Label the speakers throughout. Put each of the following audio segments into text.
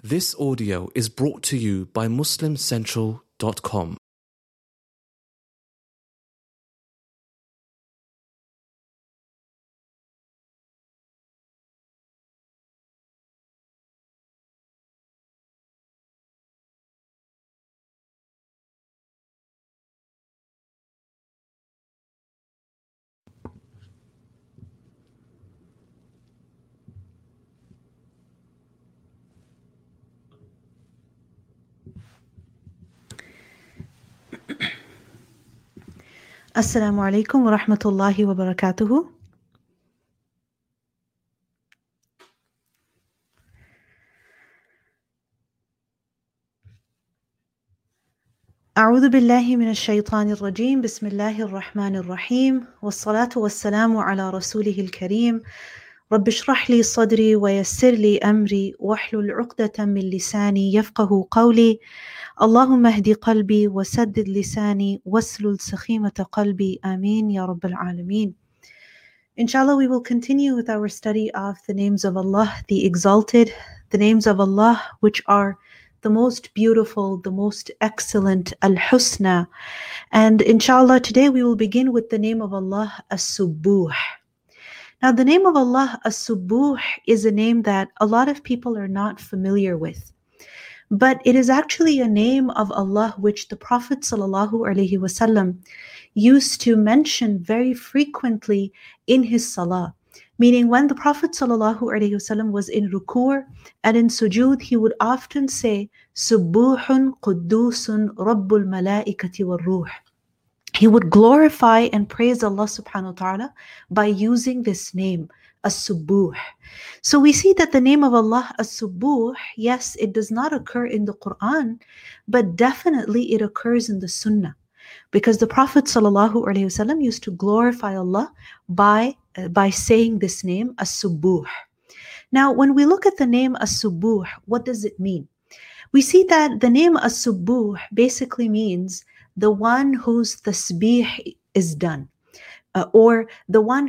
Speaker 1: This audio is brought to you by MuslimCentral.com.
Speaker 2: Assalamu alaikum wa rahmatullahi wa barakatuhu. أعوذ بالله من الشيطان الرجيم بسم الله الرحمن الرحيم والصلاة والسلام على رسوله الكريم رب اشرح لي صدري ويسر لي أمري واحلل عقدة من لساني يفقه قولي اللهم اهد قلبي وسدد لساني واسلل سخيمة قلبي آمين يا رب العالمين. Inshallah, we will continue with our study of the names of Allah, the Exalted, the names of Allah which are the most beautiful, the most excellent, Al-Husna. And inshallah, today we will begin with the name of Allah, As-Subbuh. Now, the name of Allah, As-Subbuh, is a name that a lot of people are not familiar with. But it is actually a name of Allah which the Prophet ﷺ used to mention very frequently in his salah. Meaning when the Prophet ﷺ was in ruku' and in sujood, he would often say, Subbuhun Quddusun Rabbul Malaikati wal Ruh. He would glorify and praise Allah subhanahu wa ta'ala by using this name, As-Subbuh. So we see that the name of Allah, As-Subbuh, yes, it does not occur in the Quran, but definitely it occurs in the Sunnah. Because the Prophet ﷺ used to glorify Allah by saying this name, As-Subbuh. Now, when we look at the name As-Subbuh, what does it mean? We see that the name As-Subbuh basically means the one whose tasbih is done. Or the one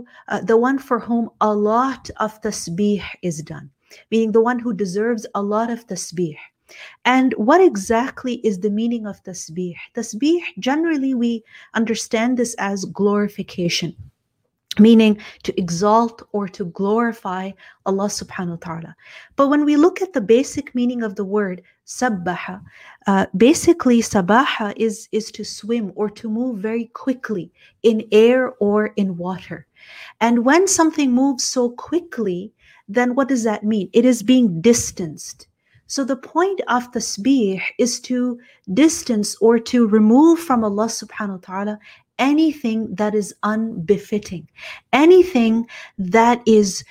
Speaker 2: for whom a lot of tasbih is done, meaning the one who deserves a lot of tasbih. And what exactly is the meaning of tasbih? Tasbih, generally we understand this as glorification, meaning to exalt or to glorify Allah subhanahu wa ta'ala. But when we look at the basic meaning of the word sabbaha, basically sabaha is to swim or to move very quickly in air or in water. And when something moves so quickly, then what does that mean? It is being distanced. So the point of tasbih is to distance or to remove from Allah subhanahu wa ta'ala anything that is unbefitting, anything that is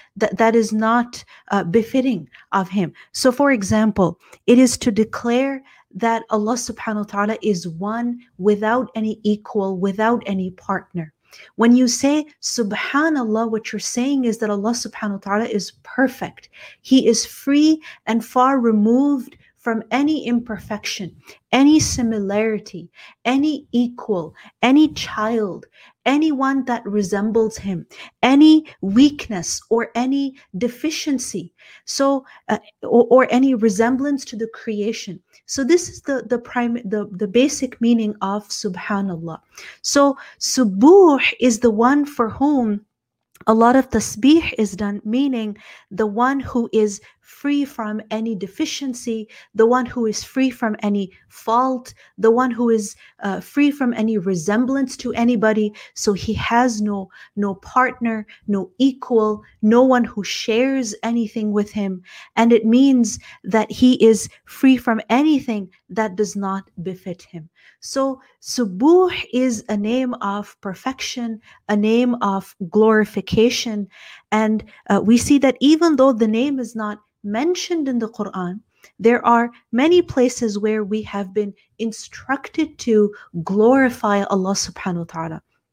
Speaker 2: not befitting of him. So for example, it is to declare that Allah subhanahu wa ta'ala is one without any equal, without any partner. When you say Subhanallah, what you're saying is that Allah subhanahu wa ta'ala is perfect. He is free and far removed from any imperfection, any similarity, any equal, any child, anyone that resembles him, any weakness or any deficiency, so or any resemblance to the creation. So this is the basic meaning of Subhanallah. So Subbuh is the one for whom a lot of tasbih is done, meaning the one who is free from any deficiency, the one who is free from any fault, the one who is free from any resemblance to anybody. So he has no partner, no equal, no one who shares anything with him. And it means that he is free from anything that does not befit him. So Subbuh is a name of perfection, a name of glorification. And we see that even though the name is not mentioned in the Quran, there are many places where we have been instructed to glorify Allah subhanahu wa ta'ala,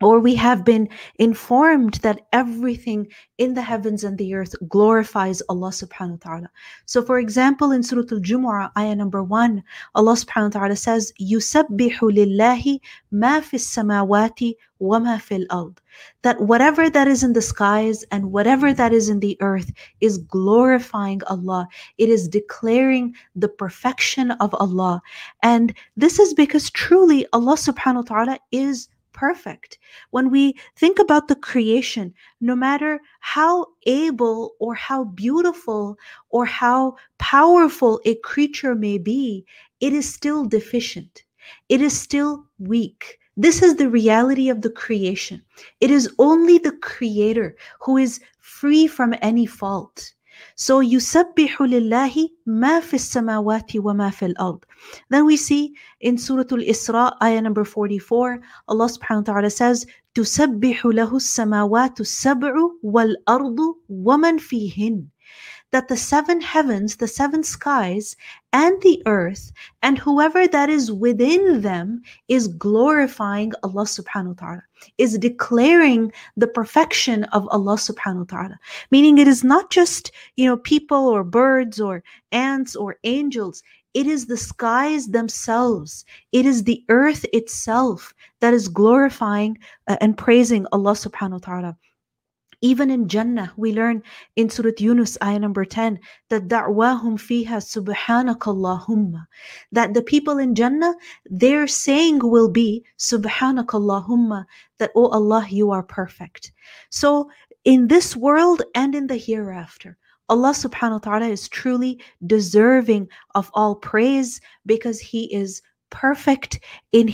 Speaker 2: or we have been informed that everything in the heavens and the earth glorifies Allah subhanahu wa ta'ala. So for example, in Surah Al-Jumu'ah, ayah number 1, Allah subhanahu wa ta'ala says, يُسَبِّحُ لِلَّهِ مَا فِي السَّمَاوَاتِ وَمَا فِي الْأَرْضِ. That whatever that is in the skies and whatever that is in the earth is glorifying Allah. It is declaring the perfection of Allah. And this is because truly Allah subhanahu wa ta'ala is perfect. When we think about the creation, no matter how able or how beautiful or how powerful a creature may be, it is still deficient. It is still weak. This is the reality of the creation. It is only the Creator who is free from any fault. So يُسَبِّحُ لِلَّهِ مَا فِي السَّمَاوَاتِ وَمَا فِي الْأَرْضِ. Then we see in Surah Al-Isra, ayah number 44, Allah subhanahu wa ta'ala says, تُسَبِّحُ لَهُ السَّمَاوَاتُ السَّبْعُ وَالْأَرْضُ وَمَنْ فِيهِنْ. That the 7 heavens, the 7 skies, and the earth, and whoever that is within them is glorifying Allah subhanahu wa ta'ala, is declaring the perfection of Allah subhanahu wa ta'ala. Meaning it is not just, people or birds or ants or angels. It is the skies themselves. It is the earth itself that is glorifying and praising Allah subhanahu wa ta'ala. Even in Jannah, we learn in Surah Yunus, ayah number 10, that da'wahum fiha subhanakallahumma. That the people in Jannah, their saying will be subhanakallahumma, that, oh Allah, you are perfect. So in this world and in the hereafter, Allah subhanahu wa ta'ala is truly deserving of all praise because He is perfect in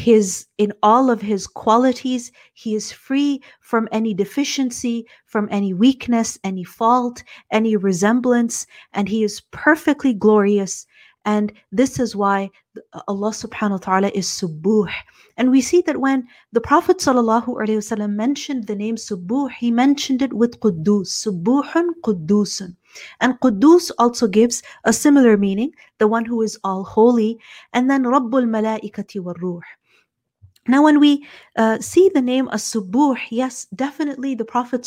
Speaker 2: all of His qualities. He is free from any deficiency, from any weakness, any fault, any resemblance, and He is perfectly glorious. And this is why Allah subhanahu wa ta'ala is Subuh. And we see that when the Prophet sallallahu alaihi wasallam mentioned the name Subuh, he mentioned it with Quddus, Subuhun Quddusun. And Quddus also gives a similar meaning, the one who is all holy, and then Rabbul Malaikati wal Ruh. Now, when we see the name As-Subuh, yes, definitely the Prophet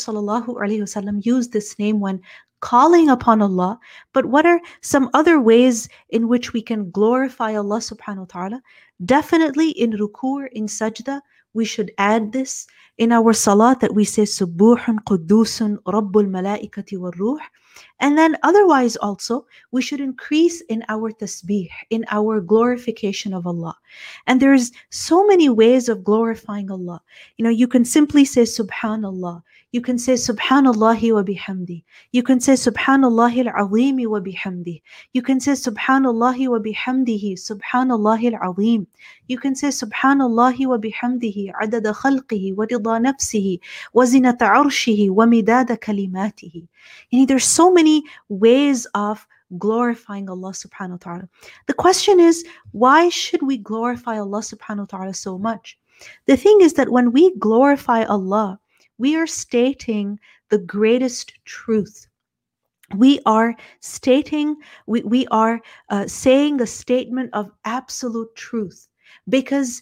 Speaker 2: ﷺ used this name when calling upon Allah. But what are some other ways in which we can glorify Allah subhanahu wa ta'ala? Definitely in ruku', in sajda, we should add this. In our salat that we say Subuhun Quddusun Rabbul Malaikati wal Ruh. And then otherwise also, we should increase in our tasbih, in our glorification of Allah. And there's so many ways of glorifying Allah. You can simply say Subhanallah. You can say Subhanallahi wa bihamdi. You can say Subhanallahi al-Azim wa bihamdi. You can say Subhanallahi wa bihamdihi, Subhanallahi al-Azim. You can say Subhanallahi wa bihamdihi, adada khalqihi wa rida nafsihi, wa zinata arshihi, wa midada kalimatihi. There's so many ways of glorifying Allah subhanahu wa ta'ala. The question is, why should we glorify Allah subhanahu wa ta'ala so much? The thing is that when we glorify Allah, we are stating the greatest truth. We are stating, we are saying a statement of absolute truth, because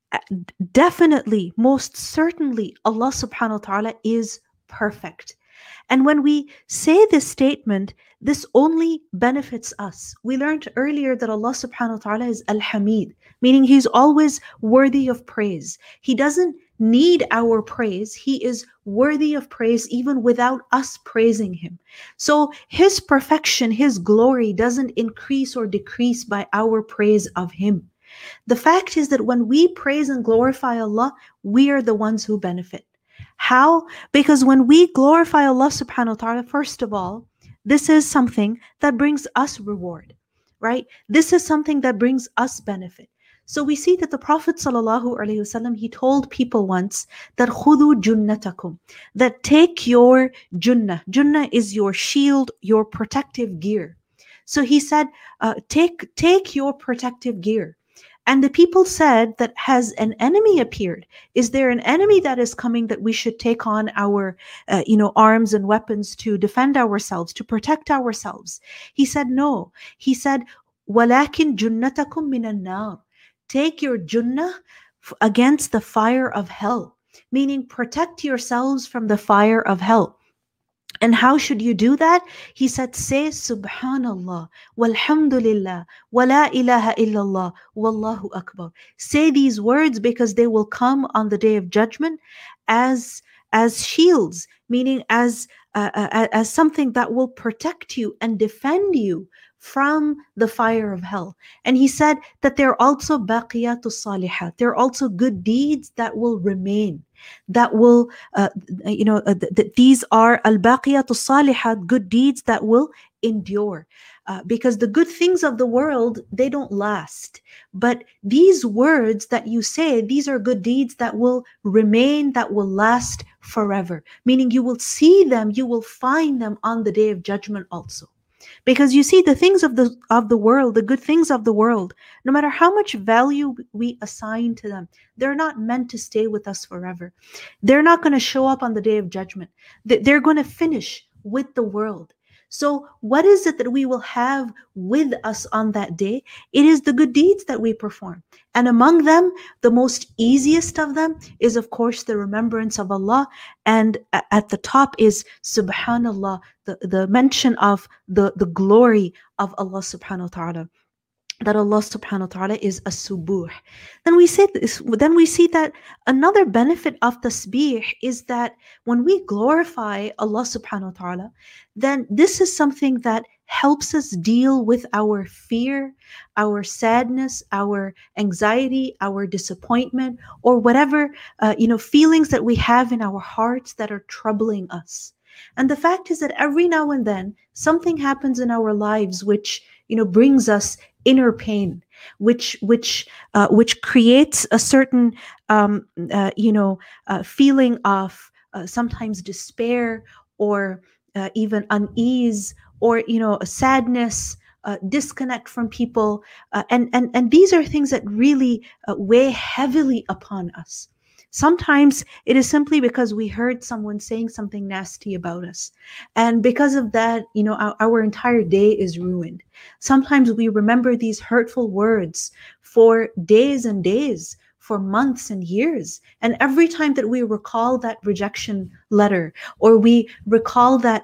Speaker 2: definitely, most certainly, Allah subhanahu wa ta'ala is perfect. And when we say this statement, this only benefits us. We learned earlier that Allah subhanahu wa ta'ala is Al-Hamid, meaning He's always worthy of praise. He doesn't need our praise. He is worthy of praise even without us praising Him. So His perfection, His glory doesn't increase or decrease by our praise of Him. The fact is that when we praise and glorify Allah, we are the ones who benefit. How? Because when we glorify Allah subhanahu wa ta'ala, first of all, this is something that brings us reward, right? This is something that brings us benefit. So we see that the Prophet sallallahu alaihi wasallam, he told people once that khudu junnatakum, that take your junnah. Junnah is your shield, your protective gear. So he said, take your protective gear. And the people said, that has an enemy appeared? Is there an enemy that is coming that we should take on our, arms and weapons to defend ourselves, to protect ourselves? He said, no. He said, وَلَكِنْ جُنَّتَكُمْ مِنَ النَّارِ. Take your junnah against the fire of hell. meaning protect yourselves from the fire of hell. And how should you do that? He said, say Subhanallah, walhamdulillah, wa la ilaha illallah, wallahu akbar. Say these words because they will come on the day of judgment as shields, meaning as something that will protect you and defend you from the fire of hell. And he said that they're also baqiyatu salihat. They're also good deeds that will remain, that will, these are al-baqiyatu salihat, good deeds that will endure. Because the good things of the world, they don't last. But these words that you say, these are good deeds that will remain, that will last forever. Meaning you will see them, you will find them on the day of judgment also. Because you see, the things of the world, the good things of the world, no matter how much value we assign to them, they're not meant to stay with us forever. They're not going to show up on the day of judgment. They're going to finish with the world. So what is it that we will have with us on that day? It is the good deeds that we perform. And among them, the most easiest of them is, of course, the remembrance of Allah. And at the top is Subhanallah, the mention of the glory of Allah subhanahu wa ta'ala. That Allah subhanahu wa ta'ala is as-subuh. Then we see that another benefit of tasbih is that when we glorify Allah subhanahu wa ta'ala, then this is something that helps us deal with our fear, our sadness, our anxiety, our disappointment, or whatever feelings that we have in our hearts that are troubling us. And the fact is that every now and then something happens in our lives which brings us inner pain, which creates a certain feeling of sometimes despair, or even unease, or a sadness, disconnect from people, and these are things that really weigh heavily upon us. Sometimes it is simply because we heard someone saying something nasty about us. And because of that, our entire day is ruined. Sometimes we remember these hurtful words for days and days, for months and years. And every time that we recall that rejection letter, or we recall that,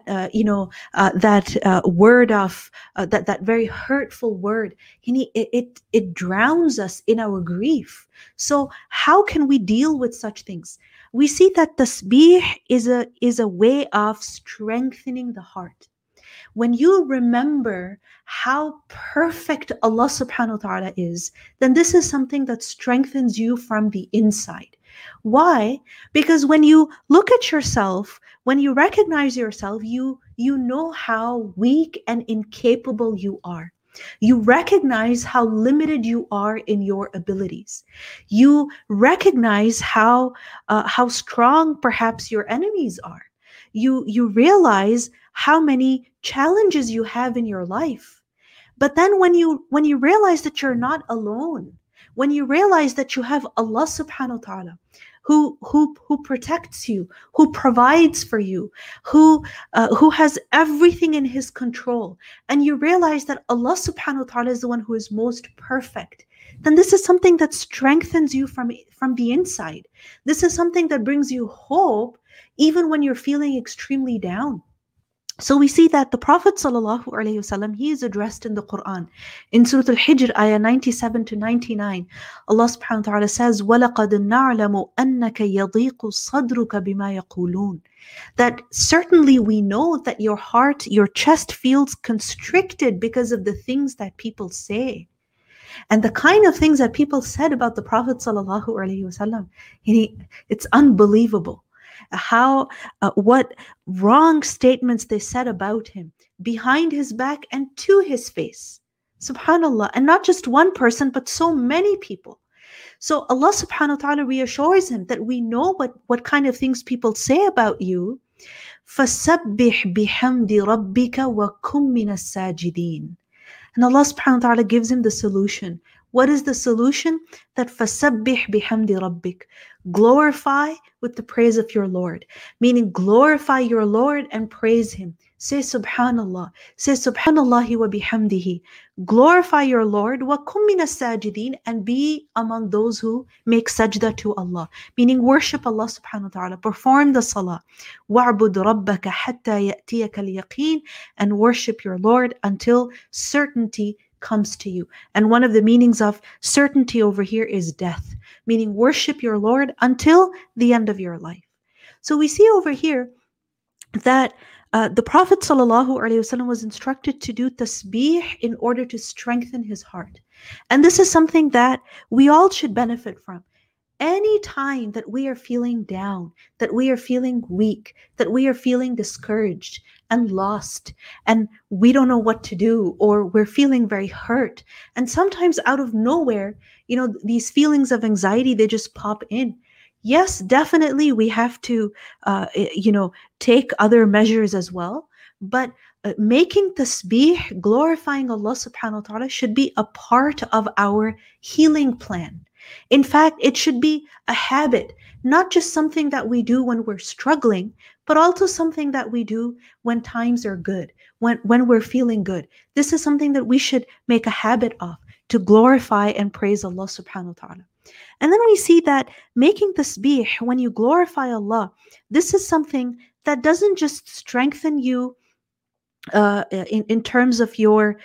Speaker 2: word of, that very hurtful word, it drowns us in our grief. So how can we deal with such things? We see that tasbih is a way of strengthening the heart. When you remember how perfect Allah subhanahu wa ta'ala is, then this is something that strengthens you from the inside. Why? Because when you look at yourself, when you recognize yourself, you know how weak and incapable you are. You recognize how limited you are in your abilities. You recognize how strong perhaps your enemies are. You realize how many challenges you have in your life. But then when you realize that you're not alone, when you realize that you have Allah subhanahu wa ta'ala who protects you, who provides for you, who has everything in his control, and you realize that Allah subhanahu wa ta'ala is the one who is most perfect, then this is something that strengthens you from the inside. This is something that brings you hope even when you're feeling extremely down. So we see that the Prophet ﷺ, he is addressed in the Quran. In Surah Al-Hijr, ayah 97 to 99, Allah subhanahu wa ta'ala says, وَلَقَدْ نَعْلَمُ أَنَّكَ يَضِيقُ صَدْرُكَ بِمَا يَقُولُونَ. That certainly we know that your heart, your chest feels constricted because of the things that people say. And the kind of things that people said about the Prophet ﷺ, it's unbelievable. What wrong statements they said about him behind his back and to his face. Subhanallah. And not just one person, but so many people. So Allah subhanahu wa ta'ala reassures him that we know what kind of things people say about you. فَسَبِّحْ بِحَمْدِ رَبِّكَ وَكُمْ مِنَ السَّاجِدِينَ. And Allah subhanahu wa ta'ala gives him the solution. What is the solution? That فَسَبِّحْ بِحَمْدِ رَبِّكَ. Glorify with the praise of your Lord. Meaning glorify your Lord and praise him. say Subhanallah, say Subhanallahi wa bihamdihi, glorify your Lord, wa kum min as-sajidin, and be among those who make sajda to Allah, meaning worship Allah subhanahu wa ta'ala, perform the salah, wa'bud rabbaka hatta ya'tiyaka al-yaqeen, and worship your Lord until certainty comes to you. And one of the meanings of certainty over here is death, meaning worship your Lord until the end of your life. So we see over here that the Prophet ﷺ was instructed to do tasbih in order to strengthen his heart. And this is something that we all should benefit from. Any time that we are feeling down, that we are feeling weak, that we are feeling discouraged and lost, and we don't know what to do, or we're feeling very hurt, and sometimes out of nowhere, these feelings of anxiety, they just pop in. Yes, definitely we have to, take other measures as well. But making tasbih, glorifying Allah subhanahu wa ta'ala, should be a part of our healing plan. In fact, it should be a habit, not just something that we do when we're struggling, but also something that we do when times are good, when we're feeling good. This is something that we should make a habit of, to glorify and praise Allah subhanahu wa ta'ala. And then we see that making tasbih, when you glorify Allah, this is something that doesn't just strengthen you in terms of your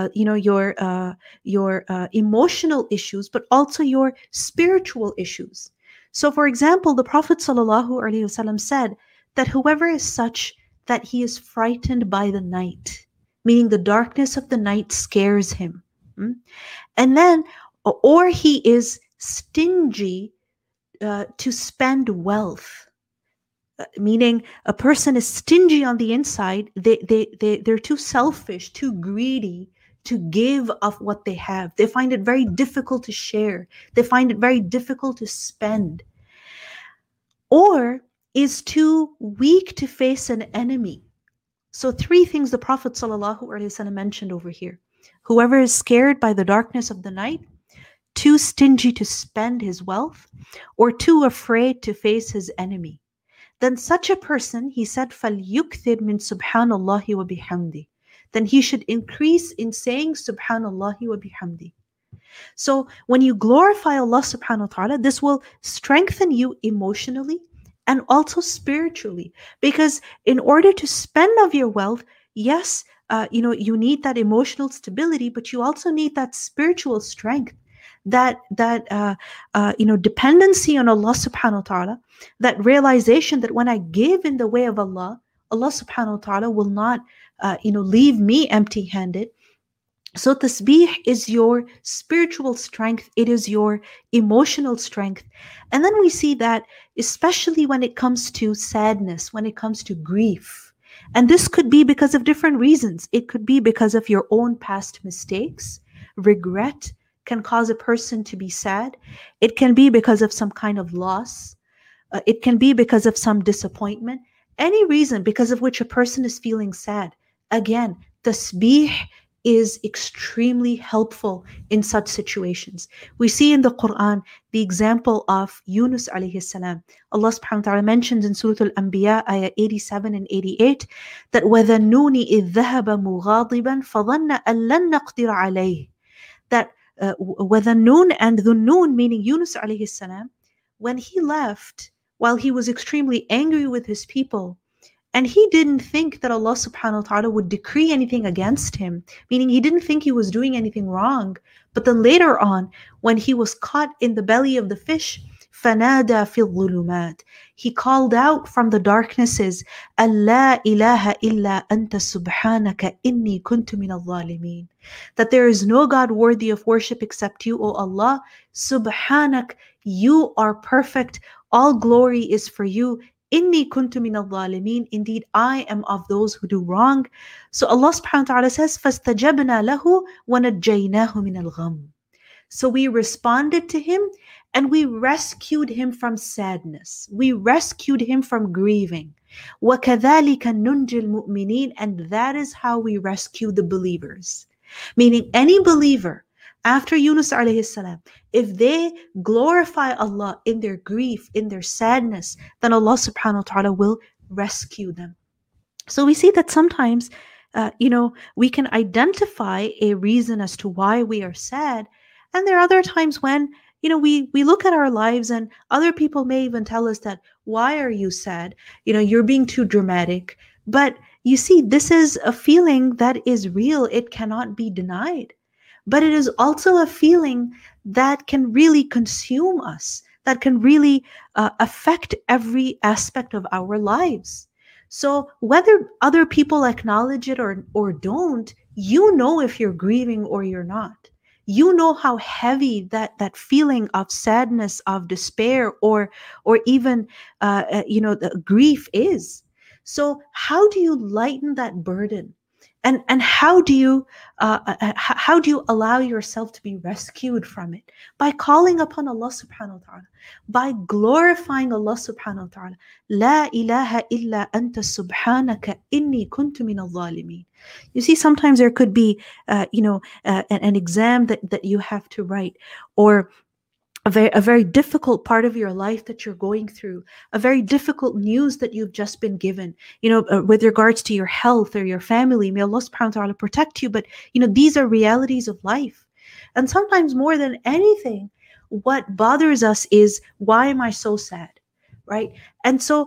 Speaker 2: emotional issues, but also your spiritual issues. So, for example, the Prophet ﷺ said that whoever is such that he is frightened by the night, meaning the darkness of the night scares him, and then, or he is stingy to spend wealth, meaning a person is stingy on the inside. They're too selfish, too greedy to give of what they have. They find it very difficult to share. They find it very difficult to spend. Or is too weak to face an enemy. So 3 things the Prophet ﷺ mentioned over here. Whoever is scared by the darkness of the night, too stingy to spend his wealth, or too afraid to face his enemy. Then such a person, he said, فَلْيُكْثِرْ مِنْ سُبْحَانَ اللَّهِ وَبِحَمْدِهِ. Then he should increase in saying Subhanallah wa bihamdi. So when you glorify Allah subhanahu wa ta'ala, this will strengthen you emotionally and also spiritually. Because in order to spend of your wealth, yes, you need that emotional stability, but you also need that spiritual strength, that dependency on Allah subhanahu wa ta'ala, that realization that when I give in the way of Allah, Allah subhanahu wa ta'ala will not leave me empty-handed. So tasbih is your spiritual strength, it is your emotional strength. And then we see that especially when it comes to sadness, when it comes to grief, and this could be because of different reasons. It could be because of your own past mistakes. Regret can cause a person to be sad. It can be because of some kind of loss. It can be because of some disappointment. Any reason because of which a person is feeling sad. Again, tasbih is extremely helpful in such situations. We see in the Quran the example of Yunus alayhi salam. Allah subhanahu wa ta'ala mentions in Surah Al-Anbiya, ayah 87 and 88, that وَذَنُّونِ إِذْ ذَهَبَ مُغَاضِبًا فَظَنَّ أَن لَّن نَقْدِرَ عَلَيْهِ. That وَذَنُّون, and Dhunnun, meaning Yunus alayhi salam, when he left, while he was extremely angry with his people, and he didn't think that Allah subhanahu wa ta'ala would decree anything against him, meaning he didn't think he was doing anything wrong. But then later on, when he was caught in the belly of the fish, فَنَادَى فِي الظُّلُمَاتِ, he called out from the darknesses, أَلَّا إِلَهَ إِلَّا أَنْتَ سُبْحَانَكَ إِنِّي كُنْتُ مِنَ الظَّالِمِينَ. That there is no God worthy of worship except you, O Allah. Subhanak, you are perfect. All glory is for you. Inni kuntu min al-zalimin. Indeed, I am of those who do wrong. So Allah subhanahu wa ta'ala says, فَاسْتَجَبْنَا لَهُ وَنَجَّيْنَاهُ مِنَ الْغَمِّ. So we responded to him and we rescued him from sadness. We rescued him from grieving. وَكَذَلِكَ نُنْجِ الْمُؤْمِنِينَ. And that is how we rescue the believers. Meaning any believer, after Yunus alayhi salam, if they glorify Allah in their grief, in their sadness, then Allah subhanahu wa ta'ala will rescue them. So we see that sometimes, we can identify a reason as to why we are sad. And there are other times when, we look at our lives and other people may even tell us that, why are you sad? You're being too dramatic. But you see, this is a feeling that is real. It cannot be denied. But it is also a feeling that can really consume us, that can really affect every aspect of our lives. So whether other people acknowledge it or don't, you know if you're grieving or you're not. You know how heavy that feeling of sadness, of despair, or even the grief is. So how do you lighten that burden? And how do you allow yourself to be rescued from it? By calling upon Allah subhanahu wa ta'ala, by glorifying Allah subhanahu wa ta'ala. La ilaha illa anta subhanaka inni kuntu min al-zalimin. You see, sometimes there could be an exam that you have to write, or a very difficult part of your life that you're going through, a very difficult news that you've just been given, with regards to your health or your family. May Allah subhanahu wa ta'ala protect you. But, these are realities of life. And sometimes more than anything, what bothers us is, why am I so sad? Right? And so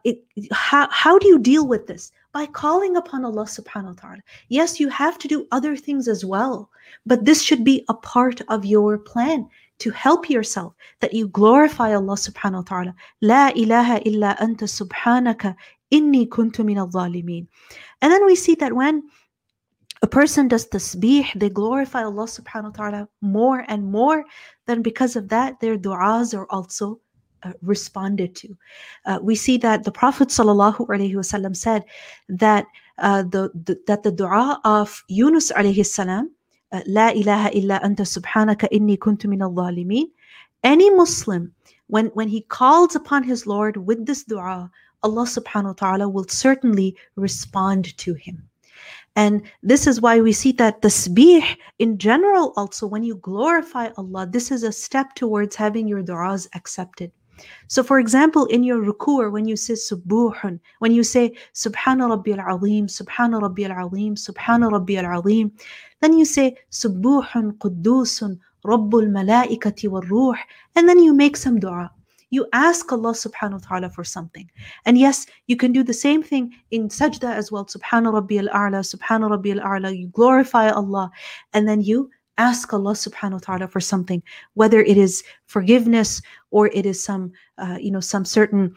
Speaker 2: how do you deal with this? By calling upon Allah subhanahu wa ta'ala. Yes, you have to do other things as well, but this should be a part of your plan to help yourself, that you glorify Allah subhanahu wa ta'ala. La ilaha illa anta subhanaka inni kuntu min al-zalimin. And then we see that when a person does tasbih, they glorify Allah subhanahu wa ta'ala more and more. Then because of that, their du'as are also responded to. We see that the Prophet sallallahu alaihi wasallam said that the dua of Yunus alayhi salam, La ilaha illa anta subhanaka inni kuntu min al-zalimin. Any Muslim, when he calls upon his Lord with this dua, Allah subhanahu wa ta'ala will certainly respond to him. And this is why we see that tasbih in general also, when you glorify Allah, this is a step towards having your du'as accepted. So for example, in your ruku', when you say subuhun, when you say subhana rabbiyal azim, subhana rabbiyal azim, subhana rabbiyal azim, then you say subuhun quddusun rabbul malaikati wal ruh, and then you make some dua. You ask Allah subhanahu wa ta'ala for something. And yes, you can do the same thing in sajda as well. Subhana rabbiyal a'la, subhana rabbiyal a'la. You glorify Allah, and then you ask Allah subhanahu wa ta'ala for something, whether it is forgiveness or it is some certain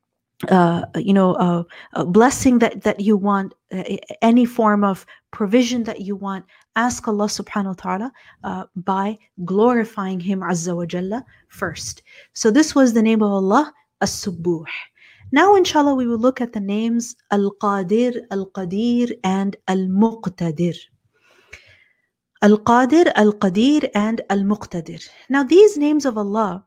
Speaker 2: blessing that you want, any form of provision that you want. Ask Allah subhanahu wa ta'ala by glorifying Him Azza wa Jalla first. So this was the name of Allah, As-Subuh. Now inshallah we will look at the names Al-Qadir, Al-Qadir, and Al-Muqtadir. Al-Qadir, Al-Qadir, and Al-Muqtadir. Now these names of Allah,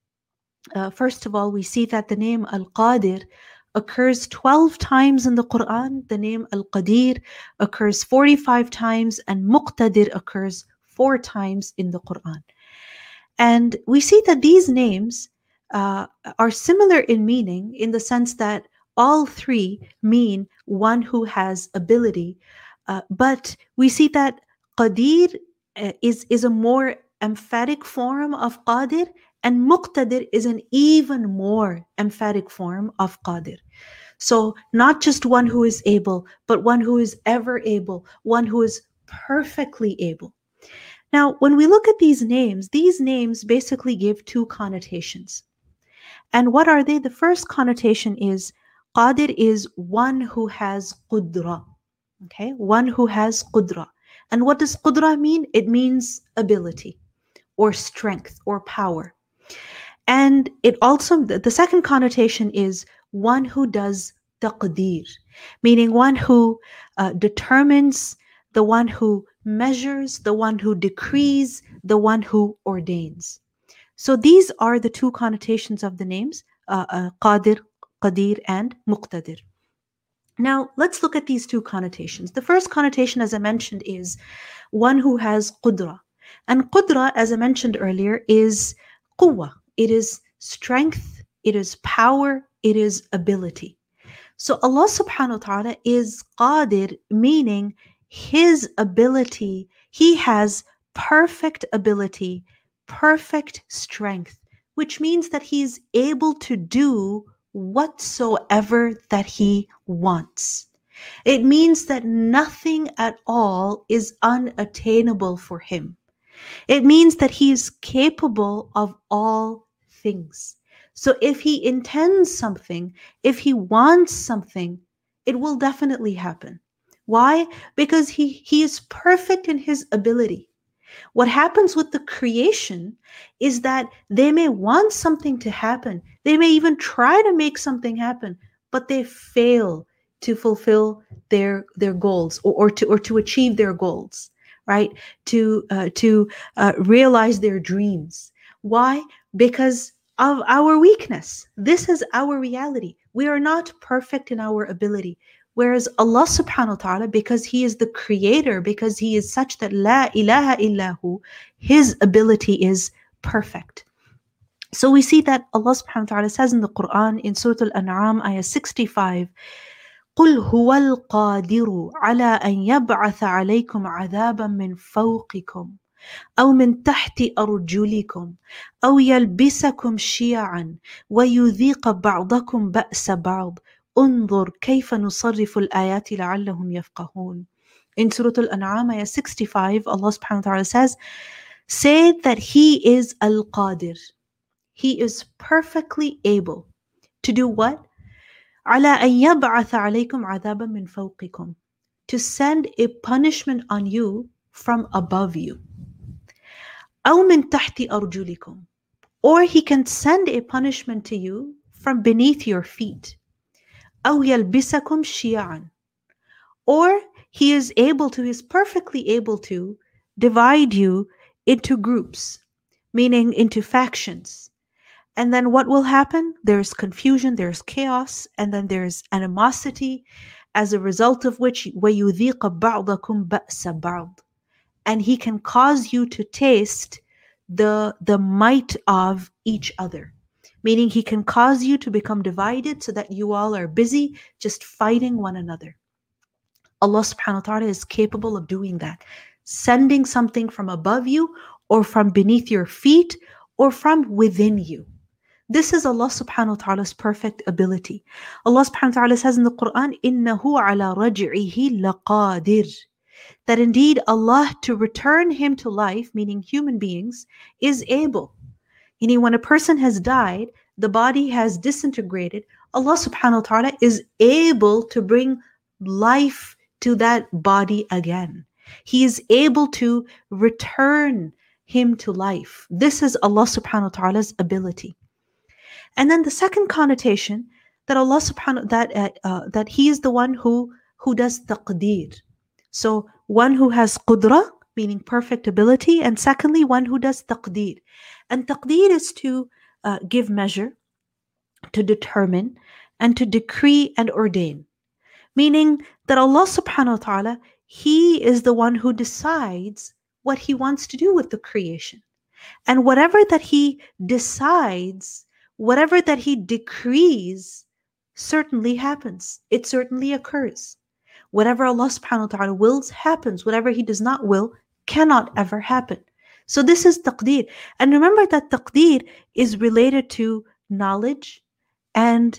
Speaker 2: first of all, we see that the name Al-Qadir occurs 12 times in the Quran. The name Al-Qadir occurs 45 times, and Muqtadir occurs 4 times in the Quran. And we see that these names are similar in meaning, in the sense that all three mean one who has ability. But we see that Qadir is a more emphatic form of Qadir, and Muqtadir is an even more emphatic form of Qadir. So not just one who is able, but one who is ever able, one who is perfectly able. Now, when we look at these names basically give 2 connotations. And what are they? The first connotation is Qadir is one who has qudra. Okay, one who has qudra. And what does qudra mean? It means ability or strength or power. And it also, the second connotation is one who does taqdeer, meaning one who determines, the one who measures, the one who decrees, the one who ordains. So these are the 2 connotations of the names, Qadir, Qadir, and Muqtadir. Now, let's look at these 2 connotations. The first connotation, as I mentioned, is one who has qudra. And qudra, as I mentioned earlier, is quwwa. It is strength, it is power, it is ability. So Allah subhanahu wa ta'ala is qadir, meaning his ability, he has perfect ability, perfect strength, which means that he's able to do whatsoever that he wants. It means that nothing at all is unattainable for him. It means that he is capable of all things. So if he intends something, if he wants something, it will definitely happen. Why? Because he is perfect in his ability. What happens with the creation is that they may want something to happen. They may even try to make something happen, but they fail to fulfill their goals or to achieve their goals, right? To realize their dreams. Why? Because of our weakness. This is our reality. We are not perfect in our ability. Whereas Allah subhanahu wa ta'ala, because he is the creator, because he is such that la ilaha illahu, his ability is perfect. So we see that Allah subhanahu wa ta'ala says in the Quran in Surah Al-An'am, ayah 65, قُلْ هُوَ الْقَادِرُ عَلَىٰ أَنْ يَبْعَثَ عَلَيْكُمْ عَذَابًا مِّنْ فَوْقِكُمْ أو من تحت أرجلكم أو يلبسكم شيعا ويذيق بعضكم بأس بعض انظر كيف نصرف الآيات لعلهم يفقهون. In Surah Al-An'am, ayah 65, Allah subhanahu wa ta'ala says, say that he is Al-Qadir. He is perfectly able to do what? على أن يبعث عليكم عذابا من فوقكم. To send a punishment on you from above you. أو من تحت أرجلكم. Or he can send a punishment to you from beneath your feet. أو يلبسكم شيعا. Or he is perfectly able to divide you into groups, meaning into factions. And then what will happen? There's confusion, there's chaos, and then there's animosity, as a result of which وَيُذِيقَ بَعْضَكُمْ بَأْسَ بَعْضٍ. And he can cause you to taste the might of each other. Meaning he can cause you to become divided so that you all are busy just fighting one another. Allah subhanahu wa ta'ala is capable of doing that. Sending something from above you or from beneath your feet or from within you. This is Allah subhanahu wa ta'ala's perfect ability. Allah subhanahu wa ta'ala says in the Quran, إِنَّهُ عَلَى رَجْعِهِ لَقَادِرٌ. That indeed Allah, to return him to life, meaning human beings, is able. Meaning when a person has died, the body has disintegrated, Allah subhanahu wa ta'ala is able to bring life to that body again. He is able to return him to life. This is Allah subhanahu wa ta'ala's ability. And then the second connotation, that Allah subhanahu that he is the one who does taqdeer. So one who has qudra, meaning perfect ability, and secondly, one who does taqdeer. And taqdeer is to give measure, to determine, and to decree and ordain. Meaning that Allah subhanahu wa ta'ala, he is the one who decides what he wants to do with the creation. And whatever that he decides, whatever that he decrees, certainly happens. It certainly occurs. Whatever Allah subhanahu wa ta'ala wills happens. Whatever he does not will cannot ever happen. So this is taqdeer. And remember that taqdeer is related to knowledge and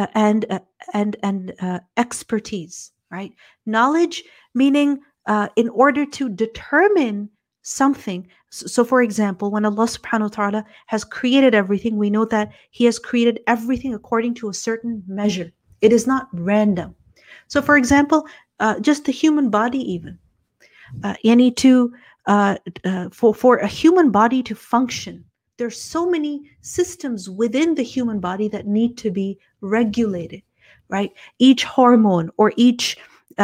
Speaker 2: expertise, right? Knowledge meaning in order to determine something. So for example, when Allah subhanahu wa ta'ala has created everything, we know that he has created everything according to a certain measure. It is not random. So for example, just the human body even. For a human body to function, there's so many systems within the human body that need to be regulated, right? Each hormone or each,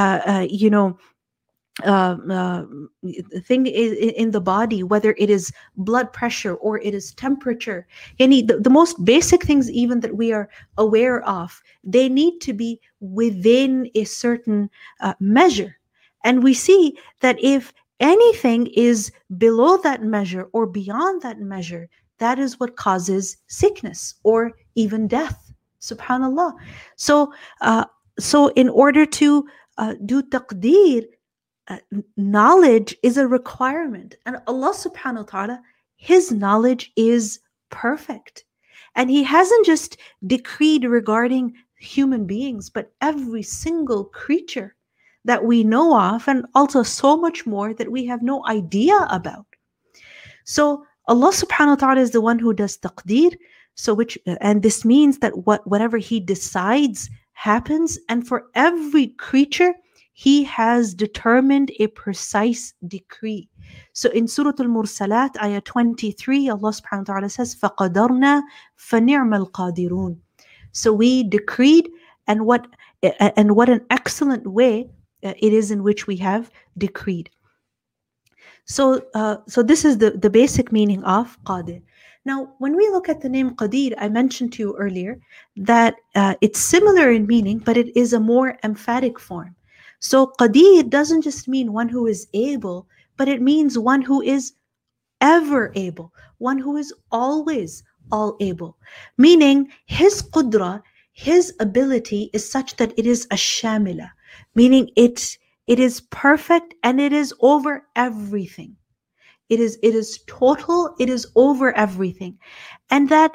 Speaker 2: thing in the body, whether it is blood pressure or it is temperature, the most basic things even that we are aware of, they need to be within a certain measure. And we see that if anything is below that measure or beyond that measure, that is what causes sickness or even death. Subhanallah. So So in order to do taqdeer, knowledge is a requirement. And Allah subhanahu wa ta'ala, His knowledge is perfect. And He hasn't just decreed regarding human beings, but every single creature that we know of, and also so much more that we have no idea about. So Allah subhanahu wa ta'ala is the one who does taqdeer. So and this means that whatever He decides happens, and for every creature He has determined a precise decree. So in Surah Al-Mursalat, ayah 23, Allah subhanahu wa ta'ala says, فَقَدَرْنَا فَنِعْمَ الْقَادِرُونَ. So we decreed, and what an excellent way it is in which we have decreed. So this is the basic meaning of Qadir. Now, when we look at the name Qadir, I mentioned to you earlier that it's similar in meaning, but it is a more emphatic form. So Qadir doesn't just mean one who is able, but it means one who is ever able, one who is always all able. Meaning His qudra, His ability is such that it is ash-shamila, meaning it is perfect and it is over everything. It is total, it is over everything. And that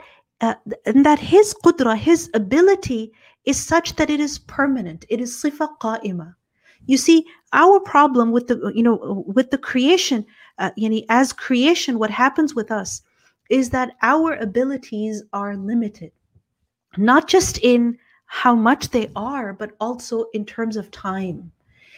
Speaker 2: His qudra, His ability is such that it is permanent. It is sifa qa'ima. You see, our problem with the creation, as creation, what happens with us is that our abilities are limited, not just in how much they are, but also in terms of time.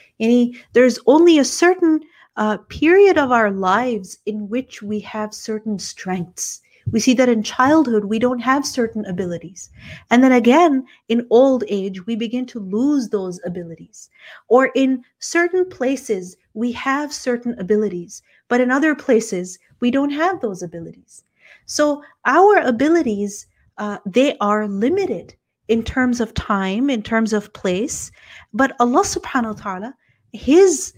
Speaker 2: There's only a certain period of our lives in which we have certain strengths. We see that in childhood, we don't have certain abilities. And then again, in old age, we begin to lose those abilities. Or in certain places, we have certain abilities, but in other places, we don't have those abilities. So our abilities, they are limited in terms of time, in terms of place. But Allah subhanahu wa ta'ala, His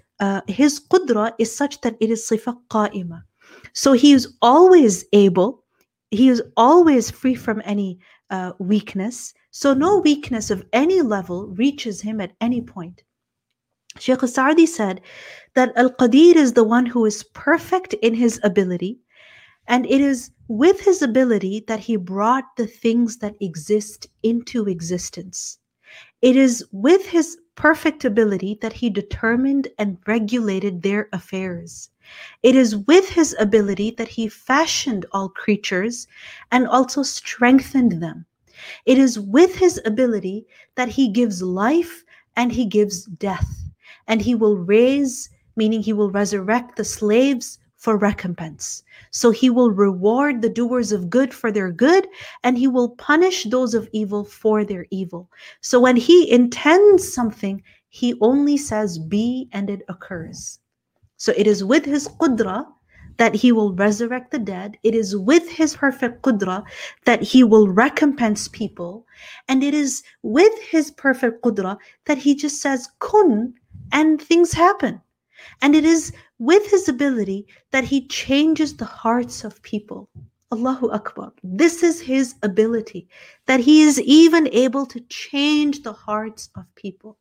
Speaker 2: qudra is such that it is sifa qa'ima. So He is always able. He is always free from any weakness. So no weakness of any level reaches Him at any point. Shaykh Sa'di said that Al-Qadir is the one who is perfect in His ability, and it is with His ability that He brought the things that exist into existence. It is with His perfect ability that He determined and regulated their affairs. It is with His ability that He fashioned all creatures and also strengthened them. It is with His ability that He gives life and He gives death. And He will raise, meaning He will resurrect the slaves for recompense. So He will reward the doers of good for their good, and He will punish those of evil for their evil. So when He intends something, He only says be, and it occurs. So it is with His qudra that He will resurrect the dead. It is with His perfect qudra that He will recompense people. And it is with His perfect qudra that He just says kun, and things happen. And it is with His ability that He changes the hearts of people. Allahu Akbar. This is His ability, that He is even able to change the hearts of people.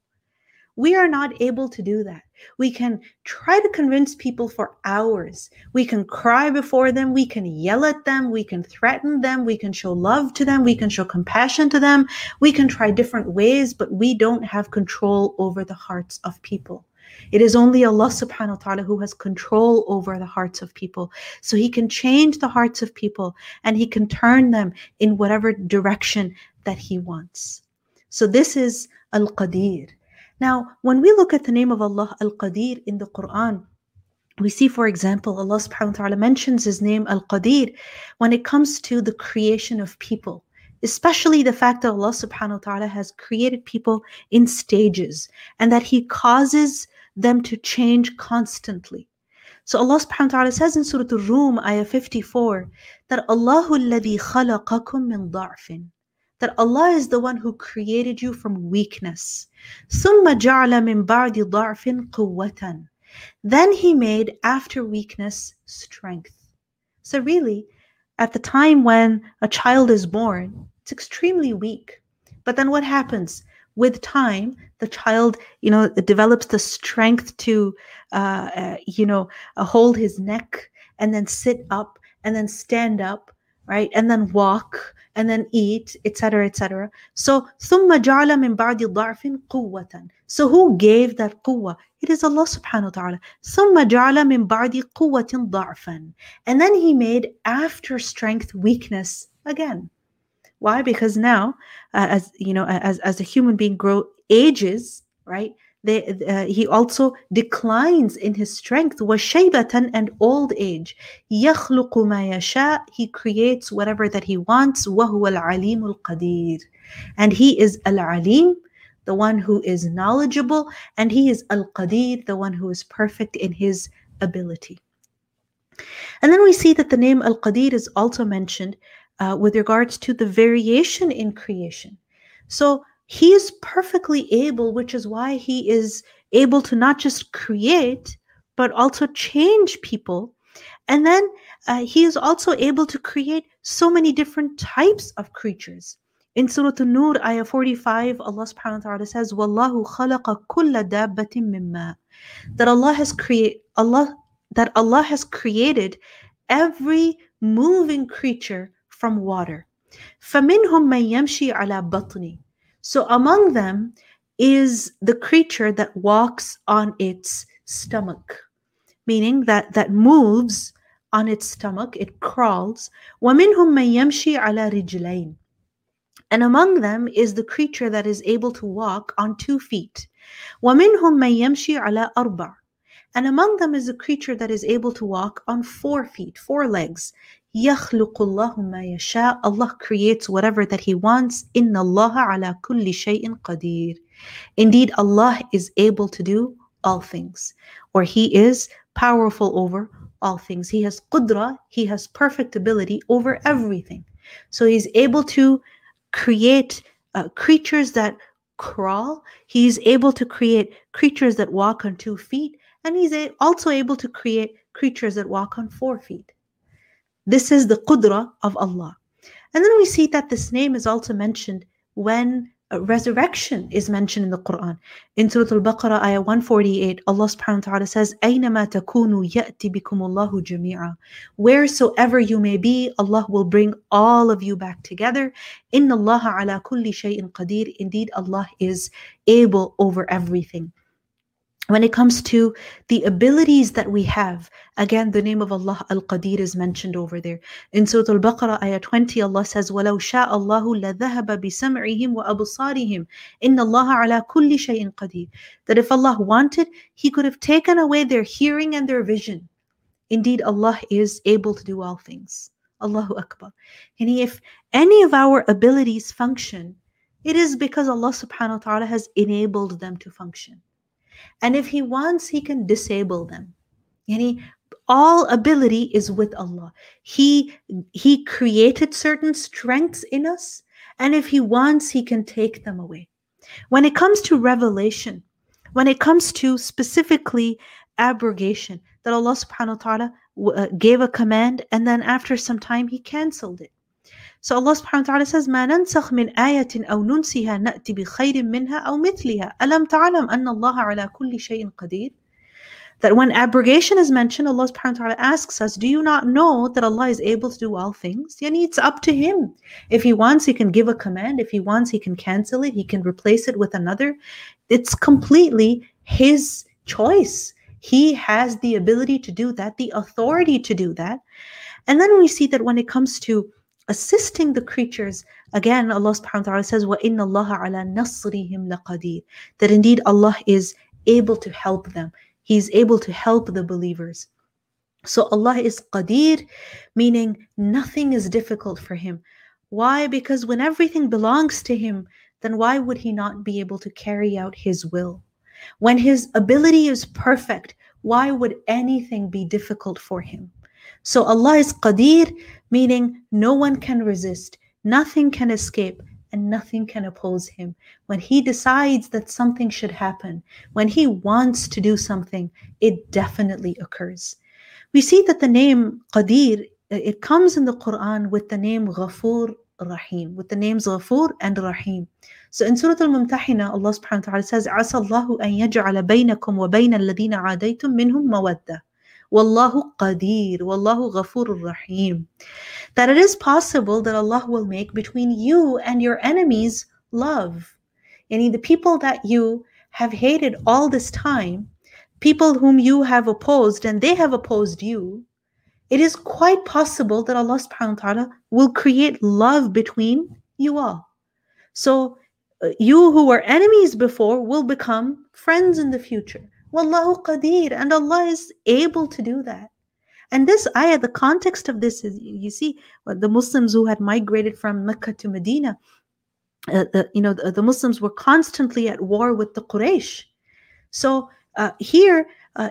Speaker 2: We are not able to do that. We can try to convince people for hours. We can cry before them. We can yell at them. We can threaten them. We can show love to them. We can show compassion to them. We can try different ways, but we don't have control over the hearts of people. It is only Allah subhanahu wa ta'ala who has control over the hearts of people. So He can change the hearts of people, and He can turn them in whatever direction that He wants. So this is Al-Qadir. Now, when we look at the name of Allah, Al-Qadir, in the Quran, we see, for example, Allah subhanahu wa ta'ala mentions His name Al-Qadir when it comes to the creation of people, especially the fact that Allah subhanahu wa ta'ala has created people in stages and that He causes them to change constantly. So Allah subhanahu wa ta'ala says in Surah Al-Rum, ayah 54, that Allahu alladhi khalaqakum min da'fin, that Allah is the one who created you from weakness. ثُمَّ جَعْلَ مِن بَعْدِ ضَعْفٍ قُوَّةً. Then He made after weakness strength. So really, at the time when a child is born, it's extremely weak. But then what happens? with time, the child, develops the strength to, hold his neck and then sit up and then stand up, right? And then walk and then eat, etc., etc. So, ثُمَّ جَعَلَ مِن بَعْدِ ضَعْفٍ قُوَّةً. So who gave that quwwah? It is Allah subhanahu wa ta'ala. ثُمَّ جَعَلَ مِن بَعْدِ قُوَّةٍ ضَعْفًا. And then He made after strength weakness again. Why? Because now, as a human being ages, right? He also declines in his strength. وَشَيْبَةً, and old age. يَخْلُقُ مَا يَشَاءُ. He creates whatever that He wants. وَهُوَ الْعَلِيمُ الْقَدِيرُ. And He is Al-Alim, the one who is knowledgeable, and He is Al-Qadir, the one who is perfect in His ability. And then we see that the name Al-Qadir is also mentioned with regards to the variation in creation. So He is perfectly able, which is why He is able to not just create, but also change people. And then He is also able to create so many different types of creatures. In Surah An-Nur, ayah 45, Allah subhanahu wa ta'ala says, وَاللَّهُ خَلَقَ كُلَّ دَابَّةٍ مِّن مَّاءٍ. That Allah has created every moving creature from water. فَمِنْهُمْ مَنْ يَمْشِي عَلَى بَطْنِ. So among them is the creature that walks on its stomach, meaning that moves on its stomach, it crawls. وَمِنْهُمْ مَنْ يَمْشِي عَلَى رِجْلَيْنِ. And among them is the creature that is able to walk on 2 feet. وَمِنْهُمْ مَنْ يَمْشِي عَلَى أَرْبَعٍ. And among them is a creature that is able to walk on 4 feet, 4 legs. يَخْلُقُ اللَّهُ مَا يَشَاءُ. Allah creates whatever that He wants. إِنَّ اللَّهَ عَلَى كُلِّ شَيْءٍ قَدِيرٌ. Indeed, Allah is able to do all things, or He is powerful over all things. He has qudra, He has perfect ability over everything. So He's able to create creatures that crawl. He's able to create creatures that walk on 2 feet. And He's also able to create creatures that walk on 4 feet. This is the qudra of Allah. And then we see that this name is also mentioned when resurrection is mentioned in the Quran. In Surah Al-Baqarah, ayah 148, Allah subhanahu wa ta'ala says, أَيْنَمَا تَكُونُوا يَأْتِ بِكُمُ اللَّهُ جَمِيعًا. Wheresoever you may be, Allah will bring all of you back together. إِنَّ اللَّهَ عَلَى كُلِّ شَيْءٍ قَدِيرٌ. Indeed, Allah is able over everything. When it comes to the abilities that we have, again, the name of Allah, Al-Qadir, is mentioned over there. In Surah Al-Baqarah, ayah 20, Allah says, وَلَوْ شَاءَ اللَّهُ لَذَهَبَ بِسَمْعِهِمْ وَأَبْصَارِهِمْ إِنَّ اللَّهَ عَلَى كُلِّ شَيْءٍ قَدِيرٌ. That if Allah wanted, He could have taken away their hearing and their vision. Indeed, Allah is able to do all things. Allahu Akbar. And if any of our abilities function, it is because Allah subhanahu wa ta'ala has enabled them to function. And if He wants, He can disable them. All ability is with Allah. He created certain strengths in us, and if He wants, He can take them away. When it comes to revelation, when it comes to specifically abrogation, that Allah subhanahu wa ta'ala gave a command, and then after some time He cancelled it. So Allah subhanahu wa ta'ala says, مَا نَنْسَخْ مِنْ آيَةٍ أَوْ نُنْسِهَا نَأْتِ بِخَيْرٍ مِنْهَا أَوْ مِثْلِهَا أَلَمْ تَعْلَمْ أَنَّ اللَّهَ عَلَى كُلِّ شَيْءٍ قَدِيرٌ. That when abrogation is mentioned, Allah subhanahu wa ta'ala asks us, do you not know that Allah is able to do all things? It's up to Him. If He wants, He can give a command. If He wants, He can cancel it. He can replace it with another. It's completely His choice. He has the ability to do that, the authority to do that. And then we see that when it comes to assisting the creatures, again, Allah subhanahu wa ta'ala says, وَإِنَّ اللَّهَ عَلَى نَصْرِهِمْ لَقَدِيرٌ. That indeed Allah is able to help them. He's able to help the believers. So Allah is Qadir, meaning nothing is difficult for Him. Why? Because when everything belongs to Him, then why would He not be able to carry out His will? When His ability is perfect, why would anything be difficult for Him? So Allah is Qadir, meaning no one can resist, nothing can escape, and nothing can oppose Him. When He decides that something should happen, when He wants to do something, it definitely occurs. We see that the name Qadir, it comes in the Quran with the name Ghafoor Rahim, with the names Ghafur and Rahim. So in Surah Al-Mumtahina, Allah subhanahu wa ta'ala says, عَسَى اللَّهُ أَن يَجْعَلَ بَيْنَكُمْ وَبَيْنَ الَّذِينَ عَادَيْتُم مِّنْهُم مَوَدَّةً وَاللَّهُ قَدِيرٌ وَاللَّهُ غَفُورٌ رَحِيمٌ. That it is possible that Allah will make between you and your enemies love. Yani the people that you have hated all this time, people whom you have opposed and they have opposed you, it is quite possible that Allah subhanahu wa ta'ala will create love between you all. So you who were enemies before will become friends in the future. Wallahu qadir, and Allah is able to do that. And this ayah, the context of this is, you see, the Muslims who had migrated from Mecca to Medina, the Muslims were constantly at war with the Quraysh. So here,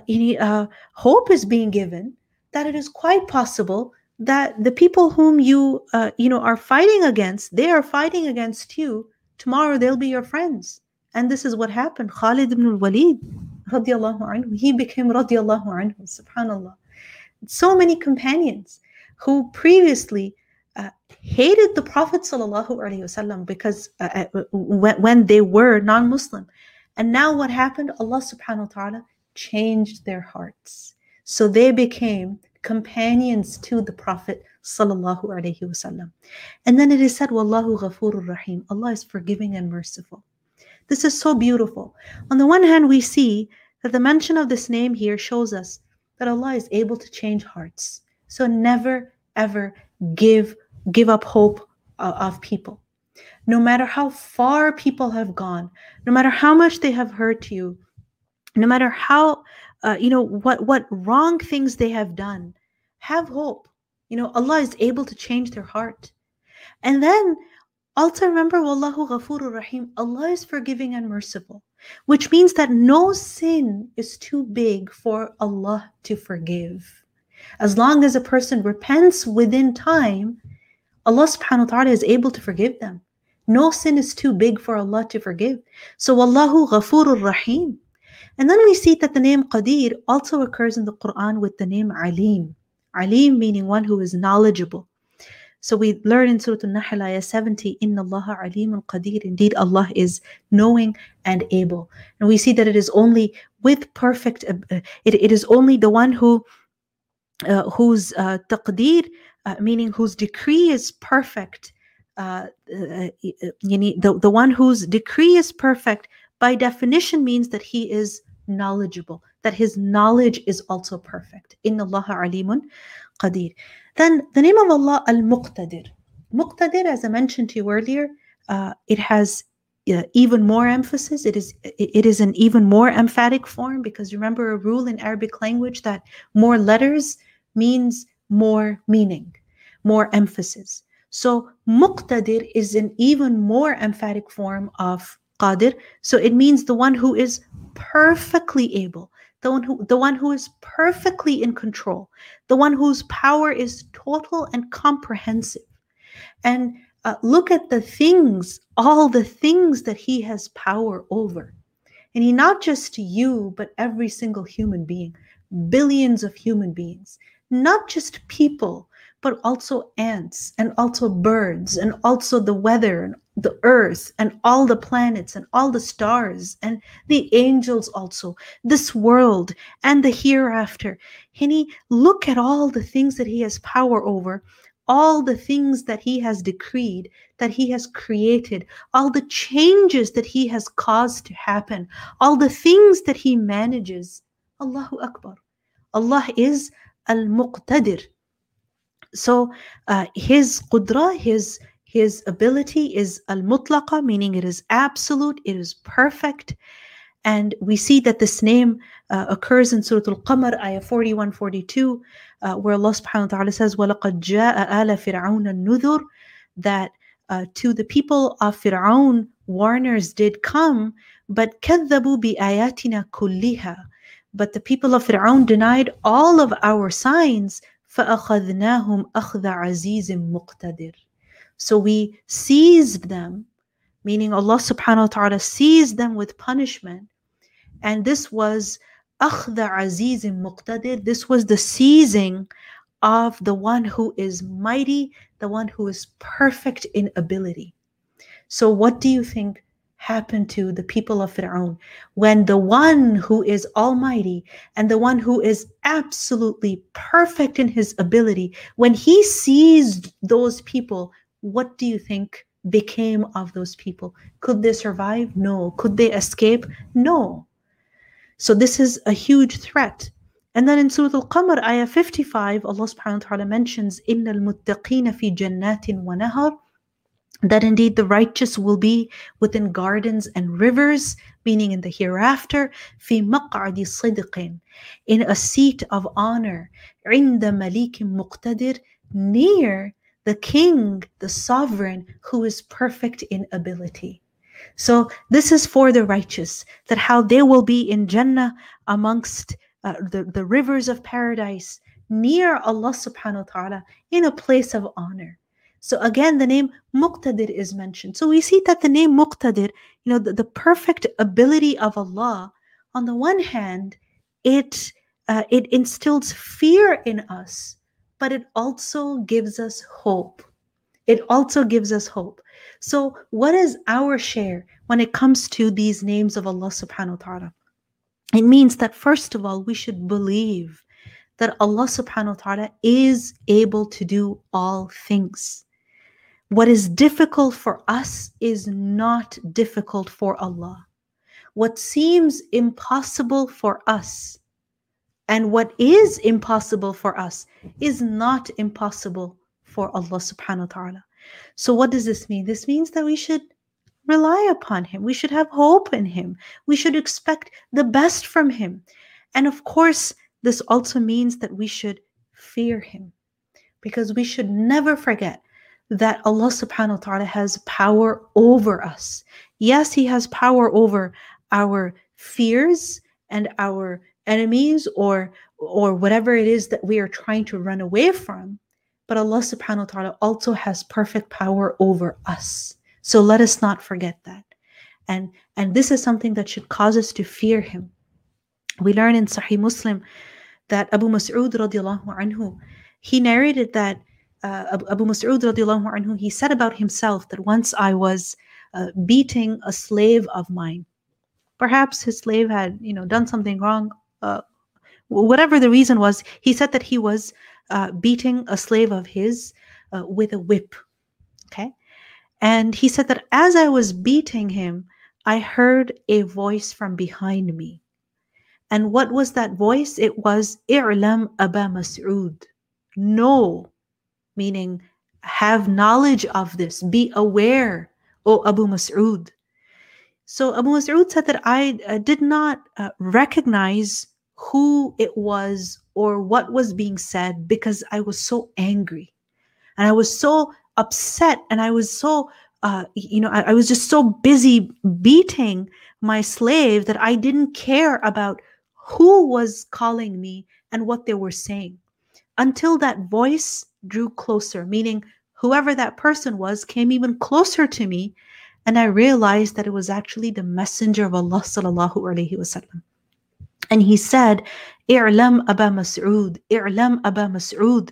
Speaker 2: hope is being given that it is quite possible that the people whom you are fighting against, they are fighting against you. Tomorrow they'll be your friends. And this is what happened. Khalid ibn al-Walid, radiallahu anhu, he became radiallahu anhu, subhanallah. So many companions who previously hated the Prophet sallallahu alaihi wasallam because when they were non-Muslim. And now what happened? Allah subhanahu wa ta'ala changed their hearts. So they became companions to the Prophet sallallahu alaihi wasallam. And then it is said, Wallahu ghafurur rahim. Allah is forgiving and merciful. This is so beautiful. On the one hand, we see that the mention of this name here shows us that Allah is able to change hearts. So never, ever give up hope of people. No matter how far people have gone, no matter how much they have hurt you, no matter how, what wrong things they have done, have hope. Allah is able to change their heart. And then also remember, Wallahu ghafurur rahim, Allah is forgiving and merciful, which means that no sin is too big for Allah to forgive. As long as a person repents within time, Allah subhanahu wa ta'ala is able to forgive them. No sin is too big for Allah to forgive. So Wallahu ghafurur rahim. And then we see that the name Qadir also occurs in the Quran with the name Alim. Alim meaning one who is knowledgeable. So we learn in Surah An-Nahl, ayah 70, Inna Allaha Alimun Qadir. Indeed, Allah is knowing and able. And we see that it is only with perfect, it is only the one whose taqdeer, meaning whose decree is perfect. The one whose decree is perfect, by definition, means that he is knowledgeable, that his knowledge is also perfect. Inna Allaha Alimun Qadir. Then the name of Allah, Al-Muqtadir. Muqtadir, as I mentioned to you earlier, it has even more emphasis. It is an even more emphatic form, because remember a rule in Arabic language that more letters means more meaning, more emphasis. So Muqtadir is an even more emphatic form of Qadir. So it means the one who is perfectly able, the one who is perfectly in control, the one whose power is total and comprehensive. And look at the things, all the things that he has power over. And he not just you, but every single human being, billions of human beings, not just people, but also ants and also birds and also the weather and the earth and all the planets and all the stars and the angels also, this world and the hereafter. And he look at all the things that he has power over, all the things that he has decreed, that he has created, all the changes that he has caused to happen, all the things that he manages. Allahu Akbar. Allah is Al-Muqtadir. So his qudra, his ability is al-mutlaqa, meaning it is absolute, it is perfect. And we see that this name occurs in Surah Al-Qamar, ayah 41-42, where Allah subhanahu wa ta'ala says, وَلَقَدْ جَاءَ آلَ فِرْعَوْنَ النُّذُرُ, that to the people of Fir'aun, warners did come, but كَذَّبُوا بِآيَاتِنَا كُلِّهَا, but the people of Fir'aun denied all of our signs. فَأَخَذْنَاهُمْ أَخْذَ عَزِيزٍ مُقْتَدِرٍ. So we seized them, meaning Allah subhanahu wa ta'ala seized them with punishment. And this was أَخْذَ عَزِيزٍ مُقْتَدِرٍ. This was the seizing of the one who is mighty, the one who is perfect in ability. So what do you think happened to the people of Fir'aun when the one who is almighty and the one who is absolutely perfect in his ability, when he seized those people, what do you think became of those people? Could they survive? No. Could they escape? No. So this is a huge threat. And then in Surah Al-Qamar, ayah 55, Allah subhanahu wa ta'ala mentions, إِنَّ الْمُتَّقِينَ فِي جَنَّاتٍ وَنَهَرٍ, that indeed the righteous will be within gardens and rivers, meaning in the hereafter, في مقعد صدق, in a seat of honor, عند مليك مقتدر, near the king, the sovereign, who is perfect in ability. So this is for the righteous, that how they will be in Jannah amongst the rivers of paradise, near Allah subhanahu wa ta'ala, in a place of honor. So again, the name Muqtadir is mentioned. So we see that the name Muqtadir, the perfect ability of Allah, on the one hand, it instills fear in us, but it also gives us hope. It also gives us hope. So what is our share when it comes to these names of Allah subhanahu wa ta'ala? It means that first of all, we should believe that Allah subhanahu wa ta'ala is able to do all things. What is difficult for us is not difficult for Allah. What seems impossible for us and what is impossible for us is not impossible for Allah subhanahu wa ta'ala. So what does this mean? This means that we should rely upon Him. We should have hope in Him. We should expect the best from Him. And of course, this also means that we should fear Him, because we should never forget that Allah subhanahu wa ta'ala has power over us. Yes, He has power over our fears and our enemies or whatever it is that we are trying to run away from. But Allah subhanahu wa ta'ala also has perfect power over us. So let us not forget that. And this is something that should cause us to fear Him. We learn in Sahih Muslim that Abu Mas'ud radiallahu anhu, he narrated that Abu Mas'ud radiallahu anhu, he said about himself that once I was beating a slave of mine. Perhaps his slave had, done something wrong. Whatever the reason was, he said that he was beating a slave of his with a whip. Okay? And he said that as I was beating him, I heard a voice from behind me. And what was that voice? It was, "I'lam Aba Mas'ud." Know, meaning have knowledge of this. Be aware, O Abu Mas'ud. So Abu Mas'ud said that I did not recognize who it was or what was being said because I was so angry. And I was so upset, and I was so, I was just so busy beating my slave that I didn't care about who was calling me and what they were saying, until that voice drew closer, meaning whoever that person was came even closer to me, and I realized that it was actually the Messenger of Allah sallallahu alaihi wasallam. And he said, "I'lam Aba Mas'ud, I'lam Aba Mas'ud."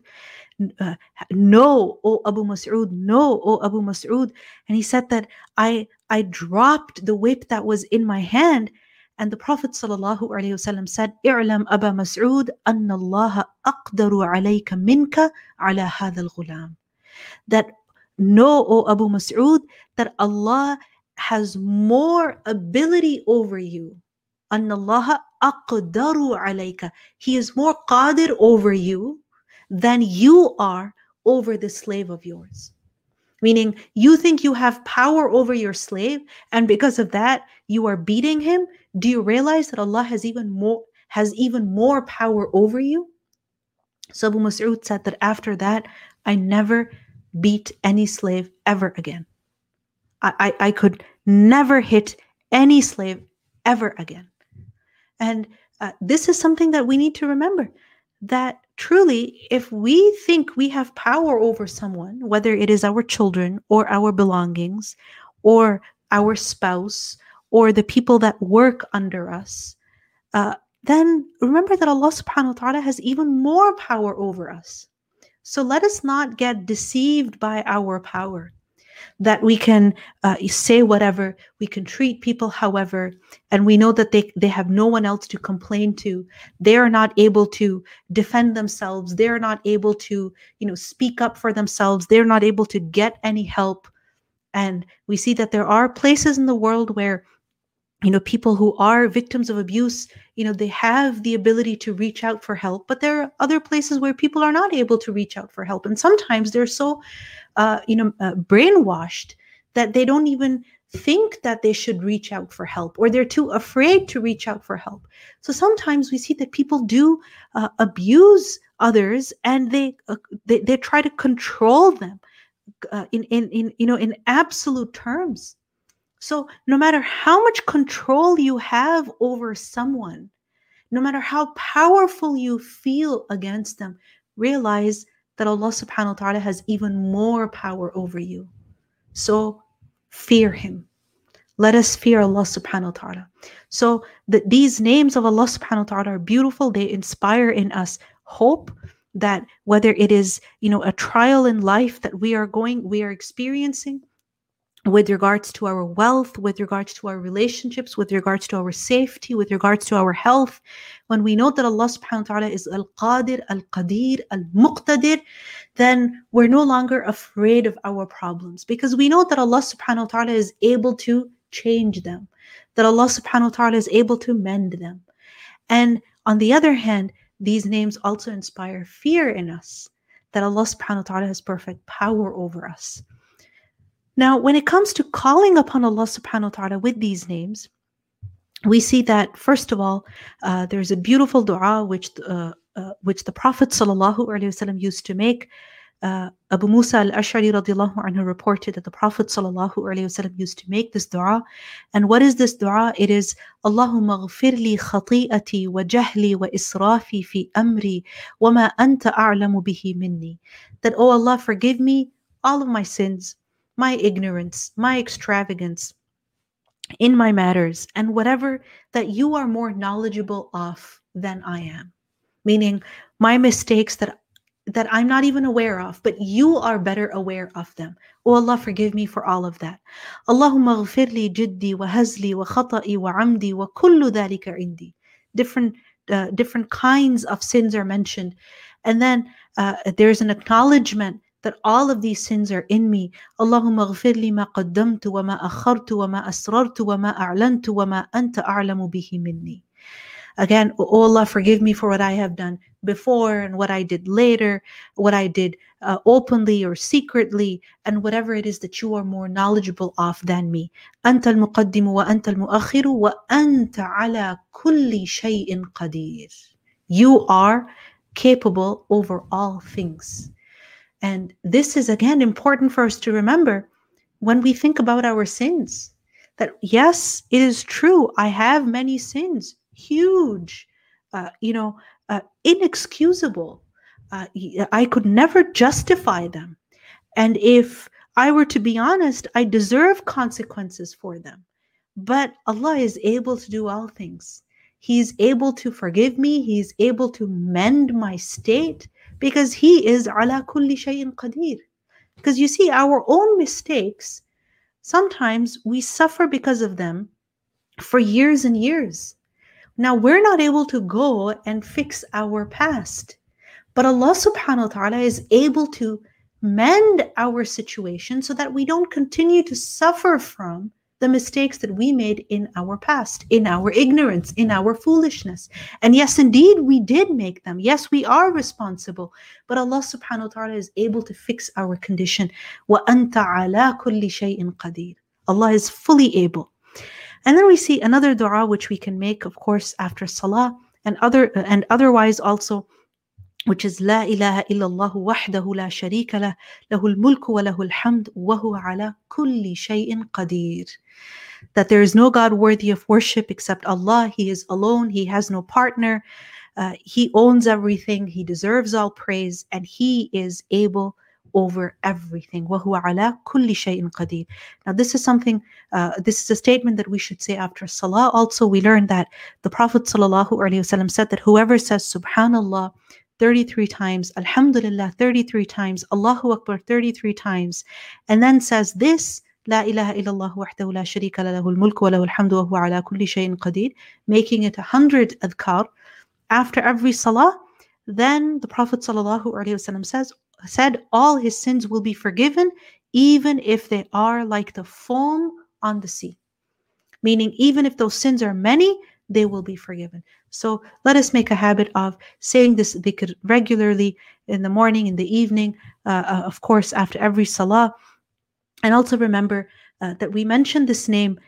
Speaker 2: No, O Abu Mas'ud, no, O Abu Mas'ud. And he said that I dropped the whip that was in my hand, and the Prophet ﷺ said, "I'lam Aba Mas'ud, anna Allah aqdaru alayka minka ala hadha al-ghulam." That know, O Abu Mas'ud, that Allah has more ability over you. Anna Allah aqdaru alayka. He is more qadir over you than you are over the slave of yours. Meaning, you think you have power over your slave, and because of that, you are beating him. Do you realize that Allah has even more power over you? So Abu Mas'ud said that after that, I never beat any slave ever again. I could never hit any slave ever again. And this is something that we need to remember, that truly, if we think we have power over someone, whether it is our children or our belongings or our spouse or the people that work under us, then remember that Allah subhanahu wa ta'ala has even more power over us. So let us not get deceived by our power, that we can say whatever, we can treat people however, and we know that they have no one else to complain to. They are not able to defend themselves. They're not able to, speak up for themselves. They're not able to get any help. And we see that there are places in the world where, people who are victims of abuse, they have the ability to reach out for help, but there are other places where people are not able to reach out for help. And sometimes they're so brainwashed that they don't even think that they should reach out for help, or they're too afraid to reach out for help. So sometimes we see that people do abuse others, and they try to control them in absolute terms. So no matter how much control you have over someone, no matter how powerful you feel against them, realize that Allah subhanahu wa ta'ala has even more power over you. So fear Him. Let us fear Allah subhanahu wa ta'ala. So these names of Allah subhanahu wa ta'ala are beautiful. They inspire in us hope that whether it is, a trial in life that we are experiencing, with regards to our wealth, with regards to our relationships, with regards to our safety, with regards to our health, when we know that Allah subhanahu wa ta'ala is Al-Qadir, Al-Qadir, Al-Muqtadir, then we're no longer afraid of our problems, because we know that Allah subhanahu wa ta'ala is able to change them, that Allah subhanahu wa ta'ala is able to mend them. And on the other hand, these names also inspire fear in us, that Allah subhanahu wa ta'ala has perfect power over us. Now, when it comes to calling upon Allah subhanahu wa ta'ala with these names, we see that, first of all, there's a beautiful dua which the Prophet sallallahu alaihi wasallam used to make. Abu Musa al-Ash'ari radiallahu anhu reported that the Prophet sallallahu alaihi wasallam used to make this dua. And what is this dua? It is, Allahumma ghfir li khati'ati wa jahli wa israfi fi amri wa ma anta a'lamu bihi minni. That, oh Allah, forgive me all of my sins, my ignorance, my extravagance in my matters, and whatever that you are more knowledgeable of than I am. Meaning my mistakes that I'm not even aware of, but you are better aware of them. Oh Allah, forgive me for all of that. Allahumma ghfir li jiddi wa hazli wa khata'i wa amdi wa kullu dhalika indi. Different kinds of sins are mentioned. And then there's an acknowledgement that all of these sins are in me. Allahumma ghfir li ma qaddamtu wa ma akhartu wa ma asrartu wa ma a'lantu wa ma anta a'lamu bihi minni. Again, oh Allah, forgive me for what I have done before and what I did later, what I did openly or secretly, and whatever it is that you are more knowledgeable of than me. Anta al-muqaddimu wa anta al-mu'akhiru wa anta ala kulli shay'in qadir. You are capable over all things. And this is, again, important for us to remember when we think about our sins. That yes, it is true, I have many sins, huge, inexcusable. I could never justify them. And if I were to be honest, I deserve consequences for them. But Allah is able to do all things. He is able to forgive me. He is able to mend my state, because He is ala kulli shay'in qadir. Because you see, our own mistakes, sometimes we suffer because of them for years and years. Now, we're not able to go and fix our past, but Allah subhanahu wa ta'ala is able to mend our situation so that we don't continue to suffer from the mistakes that we made in our past, in our ignorance, in our foolishness. And yes, indeed, we did make them. Yes, we are responsible, but Allah subhanahu wa ta'ala is able to fix our condition. وَأَنْتَ عَلَى كُلِّ شَيْءٍ قَدِيرٍ. Allah is fully able. And then we see another dua which we can make, of course, after salah and otherwise also, which is La ilaha illallah wahdahu la sharika lah, lahul mulku wa lahul hamd wa huwa ala kulli shay'in qadir. That there is no God worthy of worship except Allah. He is alone. He has no partner. He owns everything. He deserves all praise, and He is able over everything. وَهُوَ عَلَى كُلِّ شَيْءٍ قَدِيرٍ. Now this is something, this is a statement that we should say after salah. Also, we learned that the Prophet sallallahu alaihi wasallam said that whoever says Subhanallah 33 times, Alhamdulillah 33 times, Allahu Akbar 33 times, and then says this, لا إله إلا الله وحده لا شريك له له الملك وله الحمد وهو على كل شيء قدير, making it 100 adhkar after every salah, then the Prophet ﷺ said all his sins will be forgiven, even if they are like the foam on the sea. Meaning, even if those sins are many, they will be forgiven. So let us make a habit of saying this dhikr regularly in the morning, in the evening, of course, after every salah. And also remember that we mentioned this name,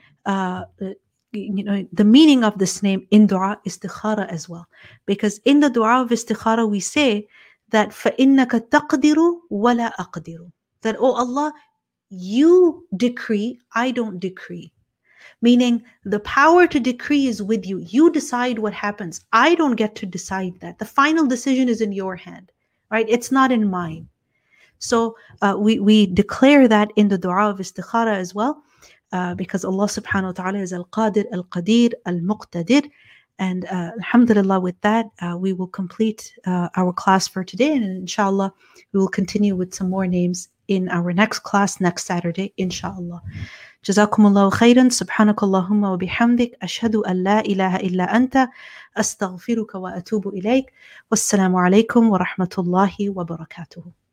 Speaker 2: the meaning of this name in dua istikhara as well. Because in the dua of istikhara, we say that فَإِنَّكَ تَقْدِرُ وَلَا أَقْدِرُ. That, oh Allah, you decree, I don't decree. Meaning the power to decree is with you. You decide what happens. I don't get to decide that. The final decision is in your hand, right? It's not in mine. So we declare that in the dua of istikhara as well, because Allah subhanahu wa ta'ala is al-qadir, al-qadir, al-muqtadir. And alhamdulillah, with that, we will complete our class for today. And inshallah, we will continue with some more names in our next class next Saturday, inshallah. جزاكم الله خيرا سبحانك اللهم وبحمدك أشهد أن لا إله إلا أنت أستغفرك وأتوب إليك والسلام عليكم ورحمة الله وبركاته.